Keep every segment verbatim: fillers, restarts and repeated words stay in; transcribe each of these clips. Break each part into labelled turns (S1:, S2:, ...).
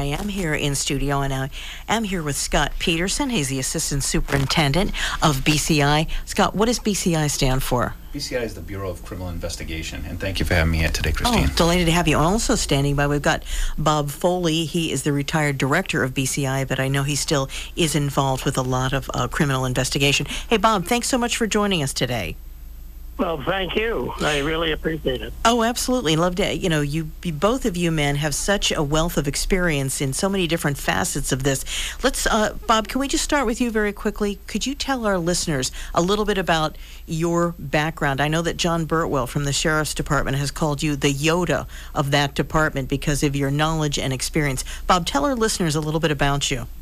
S1: am here in studio, and I am here with Scott Peterson. He's the Assistant Superintendent of B C I. Scott, what does B C I stand for?
S2: B C I is the Bureau of Criminal Investigation, and thank you for having me here today, Christine.
S1: Oh, delighted to have you. Also standing by, we've got Bob Foley. He is the retired director of B C I, but I know he still is involved with a lot of uh, criminal investigation. Hey, Bob, thanks so much for joining us today.
S3: Well, thank you. I really appreciate it.
S1: Oh, absolutely. Love to, you know, you both of you men have such a wealth of experience in so many different facets of this. Let's, uh, Bob, can we just start with you very quickly? Could you tell our listeners a little bit about your background? I know that John Burtwell from the Sheriff's Department has called you the Yoda of that department because of your knowledge and experience. Bob, tell our listeners a little bit about you.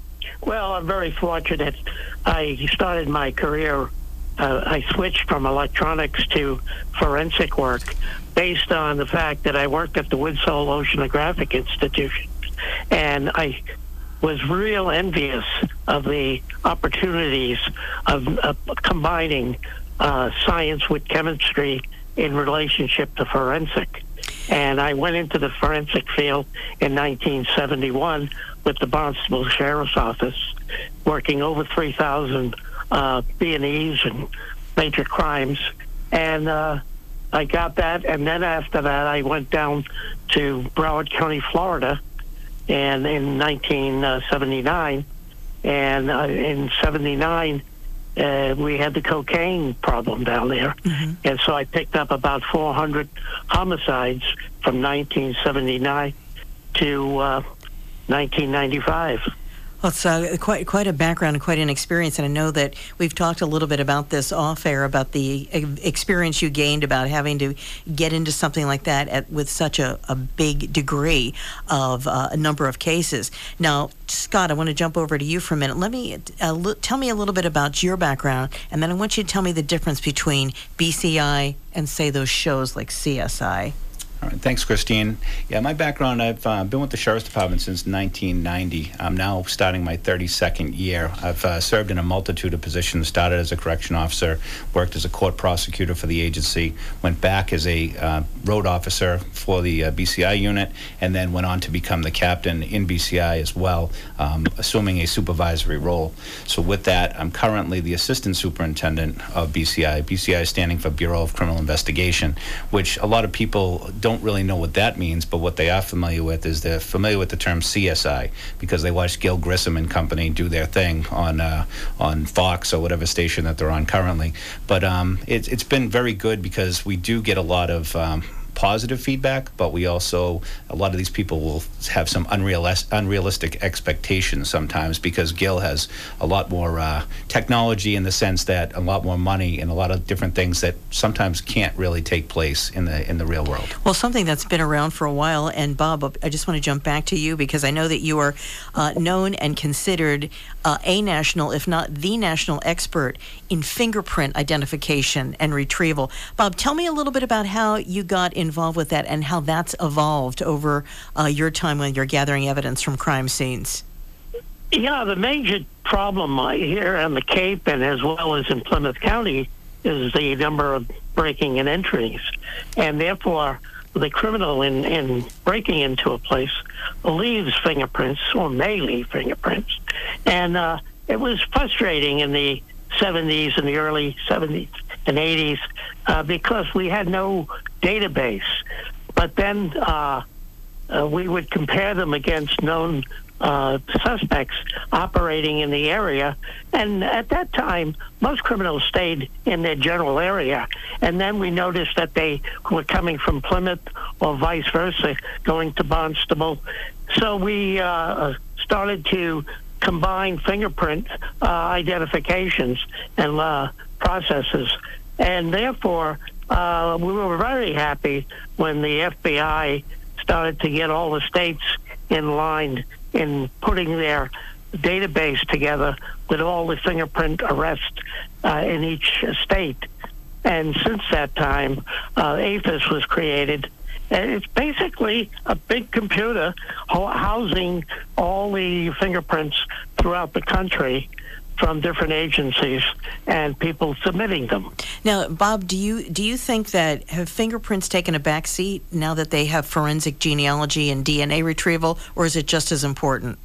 S3: Well, I'm very fortunate. I started my career Uh, I switched from electronics to forensic work based on the fact that I worked at the Woodsole Oceanographic Institution. And I was real envious of the opportunities of, of combining uh, science with chemistry in relationship to forensic. And I went into the forensic field in nineteen seventy-one with the Barnstable Sheriff's Office, working over three thousand uh, B and Es and major crimes. And uh, I got that, and then after that I went down to Broward County, Florida, and in nineteen seventy-nine. And uh, in seventy-nine, uh, we had the cocaine problem down there. Mm-hmm. And so I picked up about four hundred homicides from nineteen seventy-nine to uh, nineteen ninety-five.
S1: Well, it's uh, quite quite a background and quite an experience, and I know that we've talked a little bit about this off-air, about the experience you gained about having to get into something like that at, with such a, a big degree of uh, a number of cases. Now, Scott, I want to jump over to you for a minute. Let me uh, l- tell me a little bit about your background, and then I want you to tell me the difference between B C I and, say, those shows like C S I.
S2: All right, thanks, Christine. Yeah, my background, I've uh, been with the Sheriff's Department since nineteen ninety. I'm now starting my thirty-second year. I've uh, served in a multitude of positions, started as a correction officer, worked as a court prosecutor for the agency, went back as a uh, road officer for the uh, B C I unit, and then went on to become the captain in B C I as well, um, assuming a supervisory role. So with that, I'm currently the Assistant Superintendent of B C I. B C I is standing for Bureau of Criminal Investigation, which a lot of people don't don't really know what that means, but what they are familiar with is they're familiar with the term C S I because they watch Gil Grissom and company do their thing on uh, on Fox or whatever station that they're on currently. But um, it, it's been very good because we do get a lot of um, positive feedback, but we also, a lot of these people will have some unrealis- unrealistic expectations sometimes because Gil has a lot more uh, technology in the sense that a lot more money and a lot of different things that sometimes can't really take place in the in the real world.
S1: Well, something that's been around for a while, and Bob, I just want to jump back to you because I know that you are uh, known and considered uh, a national, if not the national expert in fingerprint identification and retrieval. Bob, tell me a little bit about how you got involved with that and how that's evolved over uh, your time when you're gathering evidence from crime scenes.
S3: Yeah, the major problem here on the Cape and as well as in Plymouth County is the number of breaking and entries. And therefore, the criminal in, in breaking into a place leaves fingerprints or may leave fingerprints. And uh, it was frustrating in the seventies and the early seventies and eighties uh, because we had no database. But then uh, uh, we would compare them against known uh, suspects operating in the area. And at that time, most criminals stayed in their general area. And then we noticed that they were coming from Plymouth or vice versa, going to Barnstable. So we uh, started to combine fingerprint uh, identifications and uh, processes. And therefore, uh, we were very happy when the F B I started to get all the states in line in putting their database together with all the fingerprint arrests uh, in each state. And since that time, uh, AFIS was created. And it's basically a big computer ho- housing all the fingerprints throughout the country. from different agencies and people submitting them.
S1: Now, Bob, do you do you think that have fingerprints taken a back seat now that they have forensic genealogy and D N A retrieval, or is it just as important?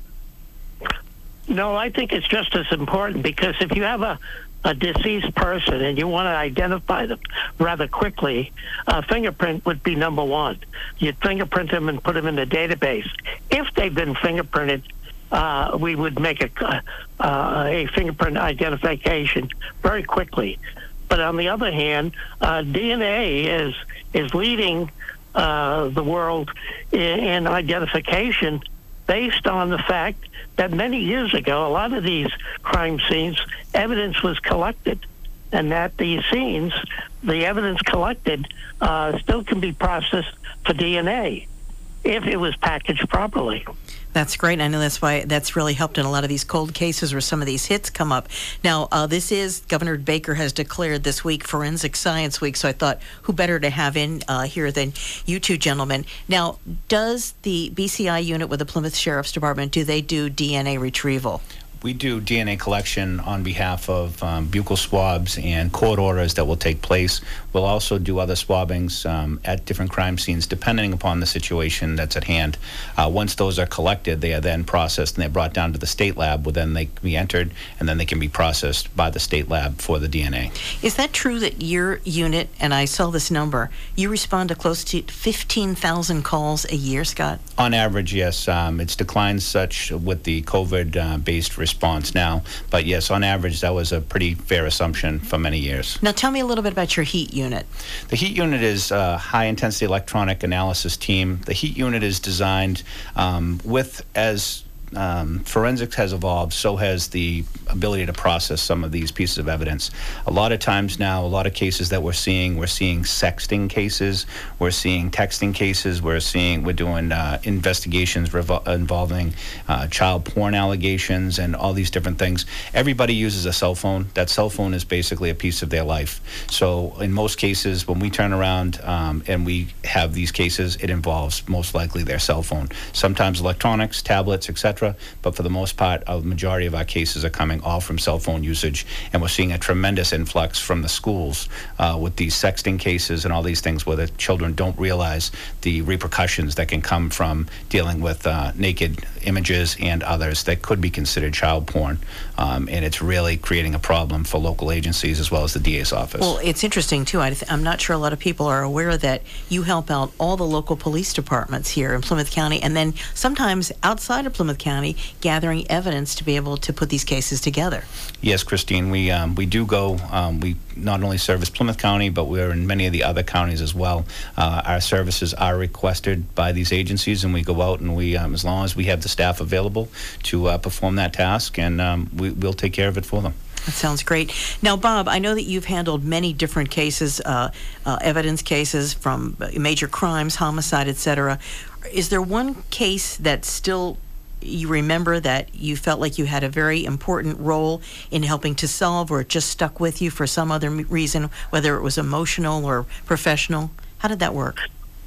S3: No, I think it's just as important, because if you have a, a deceased person and you want to identify them rather quickly, a fingerprint would be number one. You'd fingerprint them and put them in the database. If they've been fingerprinted, uh, we would make a, uh, a fingerprint identification very quickly. But on the other hand, uh, D N A is is leading uh, the world in, in identification, based on the fact that many years ago, a lot of these crime scenes, evidence was collected, and that these scenes, the evidence collected, uh, still can be processed for D N A if it was packaged properly.
S1: That's great. I know that's why that's really helped in a lot of these cold cases where some of these hits come up. Now, uh, this is, Governor Baker has declared this week Forensic Science Week, so I thought who better to have in uh, here than you two gentlemen. Now, does the B C I unit with the Plymouth Sheriff's Department, do they do D N A retrieval?
S2: We do D N A collection on behalf of um, buccal swabs and court orders that will take place. We'll also do other swabbings um, at different crime scenes, depending upon the situation that's at hand. Uh, once those are collected, they are then processed and they're brought down to the state lab, where then they can be entered, and then they can be processed by the state lab for the D N A.
S1: Is that true that your unit, and I saw this number, you respond to close to fifteen thousand calls a year, Scott?
S2: On average, yes. Um, it's declined such with the COVID-based uh, response now, but yes, on average, that was a pretty fair assumption for many years.
S1: Now, tell me a little bit about your HEAT unit.
S2: The HEAT unit is a high-intensity electronic analysis team. The HEAT unit is designed um, with, as Um, forensics has evolved, so has the ability to process some of these pieces of evidence. A lot of times now, a lot of cases that we're seeing, we're seeing sexting cases, we're seeing texting cases, we're seeing, we're doing uh, investigations revol- involving uh, child porn allegations and all these different things. Everybody uses a cell phone. That cell phone is basically a piece of their life. So in most cases, when we turn around um, and we have these cases, it involves most likely their cell phone. Sometimes electronics, tablets, et cetera. But for the most part, a majority of our cases are coming all from cell phone usage, and we're seeing a tremendous influx from the schools uh, with these sexting cases and all these things where the children don't realize the repercussions that can come from dealing with uh, naked images and others that could be considered child porn. Um, and it's really creating a problem for local agencies as well as the D A's office.
S1: Well, it's interesting, too. I th- I'm not sure a lot of people are aware that you help out all the local police departments here in Plymouth County, and then sometimes outside of Plymouth County, gathering evidence to be able to put these cases together.
S2: Yes, Christine, we um, we do go. Um, we not only service Plymouth County, but we're in many of the other counties as well. Uh, our services are requested by these agencies, and we go out and we, um, as long as we have the staff available to uh, perform that task, and um, we, we'll take care of it for them.
S1: That sounds great. Now, Bob, I know that you've handled many different cases, uh, uh, evidence cases from major crimes, homicide, et cetera. Is there one case that still you remember that you felt like you had a very important role in helping to solve, or it just stuck with you for some other reason, whether it was emotional or professional? How did that work?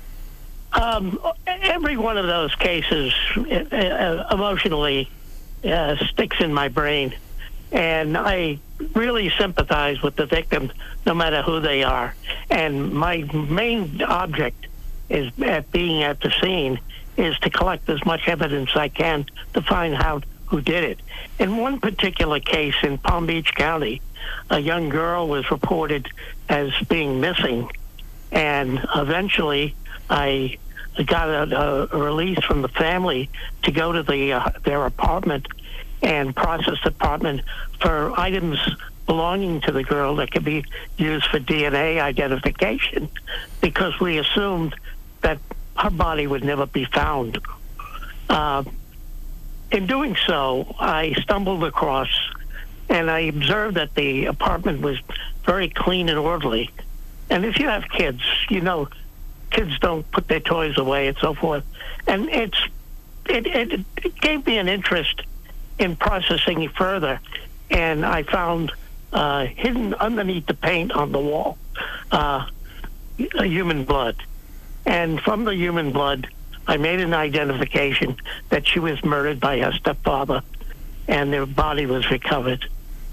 S3: Um, every one of those cases uh, emotionally uh, sticks in my brain, and I really sympathize with the victim, no matter who they are. And my main object is at being at the scene is to collect as much evidence I can to find out who did it. In one particular case in Palm Beach County, a young girl was reported as being missing, and eventually I got a, a release from the family to go to the uh, their apartment and process the apartment for items belonging to the girl that could be used for D N A identification, because we assumed that her body would never be found. Uh, in doing so, I stumbled across and I observed that the apartment was very clean and orderly. And if you have kids, you know, kids don't put their toys away and so forth. And it's it, it, it gave me an interest in processing it further. And I found uh, hidden underneath the paint on the wall uh, human blood. And from the human blood, I made an identification that she was murdered by her stepfather, and their body was recovered.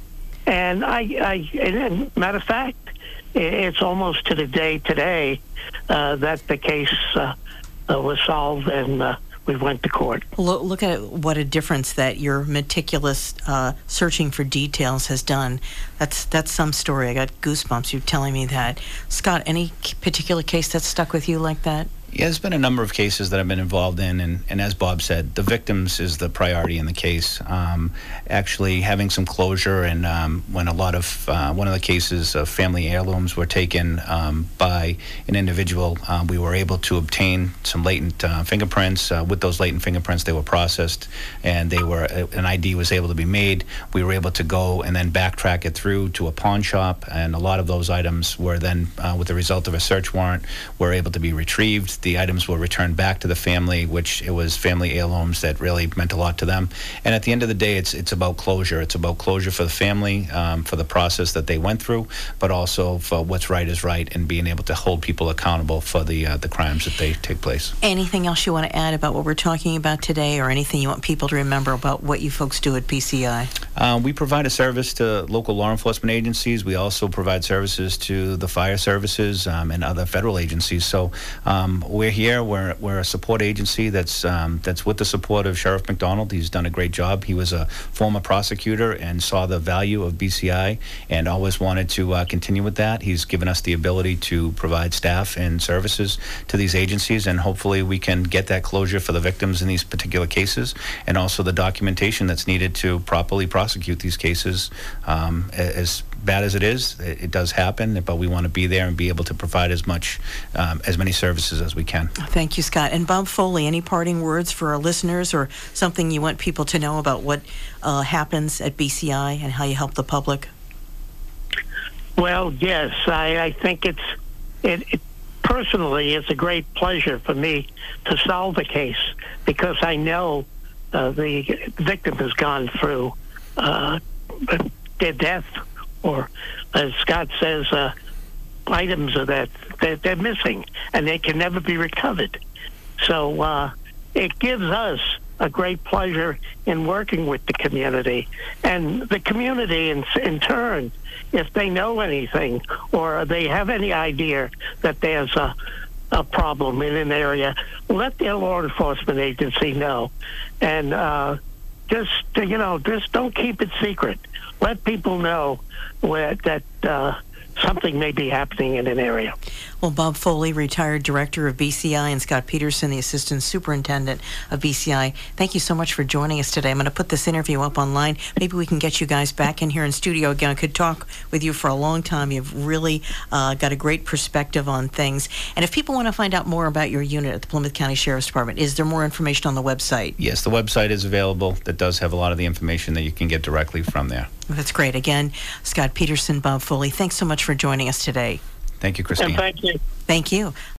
S3: And I, I and, and matter of fact, it's almost to the day today uh, that the case uh, uh, was solved and uh, we went to court.
S1: Look, look at what a difference that your meticulous uh, searching for details has done. That's that's some story. I got goosebumps. You telling me that. Scott, any particular case that's stuck with you like that?
S2: Yeah, there's been a number of cases that I've been involved in, and, and as Bob said, the victims is the priority in the case. Um, actually, having some closure, and um, when a lot of uh, one of the cases of family heirlooms were taken um, by an individual, uh, we were able to obtain some latent uh, fingerprints. Uh, with those latent fingerprints, they were processed, and they were an I D was able to be made. We were able to go and then backtrack it through to a pawn shop, and a lot of those items were then, uh, with the result of a search warrant, were able to be retrieved. The items were returned back to the family, which it was family heirlooms that really meant a lot to them. And at the end of the day, it's it's about closure. It's about closure for the family, um, for the process that they went through, but also for what's right is right, and being able to hold people accountable for the uh, the crimes that they take place.
S1: Anything else you want to add about what we're talking about today, or anything you want people to remember about what you folks do at B C I?
S2: Uh, we provide a service to local law enforcement agencies. We also provide services to the fire services um, and other federal agencies. So um, we're here. We're we're a support agency that's um, that's with the support of Sheriff McDonald. He's done a great job. He was a former prosecutor and saw the value of B C I and always wanted to uh, continue with that. He's given us the ability to provide staff and services to these agencies, and hopefully we can get that closure for the victims in these particular cases, and also the documentation that's needed to properly prosecute these cases. Um, as bad as it is, it, it does happen, but we want to be there and be able to provide as much, um, as many services as we can.
S1: Thank you, Scott. And Bob Foley, any parting words for our listeners, or something you want people to know about what uh, happens at B C I and how you help the public?
S3: Well, yes, I, I think it's it, it personally it's a great pleasure for me to solve a case, because I know uh, the victim has gone through uh, their death, or as Scott says, uh, items of that they're, they're missing and they can never be recovered. So uh, it gives us a great pleasure in working with the community, and the community in, in turn, if they know anything or they have any idea that there's a, a problem in an area, let their law enforcement agency know. And uh, just, you know, just don't keep it secret. Let people know where that uh, something may be happening in an area.
S1: Well, Bob Foley, retired director of B C I, and Scott Peterson, the assistant superintendent of B C I, thank you so much for joining us today. I'm going to put this interview up online. Maybe we can get you guys back in here in studio again. I could talk with you for a long time. You've really uh, got a great perspective on things. And if people want to find out more about your unit at the Plymouth County Sheriff's Department, is there more information on the website?
S2: Yes, the website is available. That does have a lot of the information that you can get directly from there.
S1: That's great. Again, Scott Peterson, Bob Foley, thanks so much for joining us today.
S2: Thank you, Christine.
S3: And thank you.
S1: Thank you.